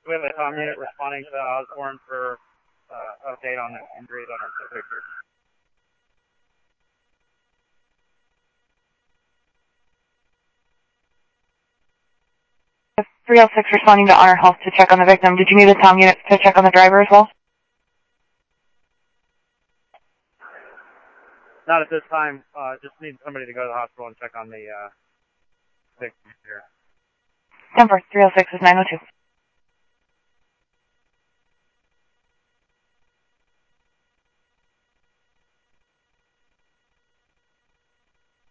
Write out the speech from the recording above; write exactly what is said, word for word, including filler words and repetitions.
We have a Tom unit responding to Osborne for uh, update on the injuries on our picture. three oh six responding to Honor Health to check on the victim. Did you need a Tom unit to check on the driver as well? Not at this time. Uh, just need somebody to go to the hospital and check on the uh, victim here. Denver, three oh six is nine oh two.